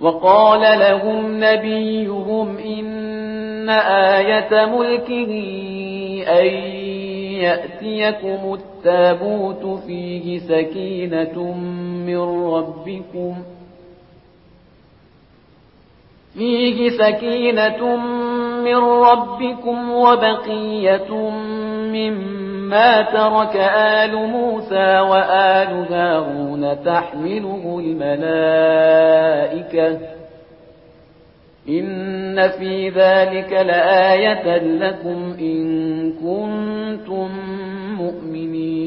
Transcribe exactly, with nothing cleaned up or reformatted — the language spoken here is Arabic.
وقال لهم نبيهم إن آية ملكه أن يأتيكم التابوت فيه سكينة من ربكم فيه سكينة من ربكم وبقية مما ترك آل موسى وآل هارون تحمله الملائكة إن في ذلك لآية لكم إن كنتم مؤمنين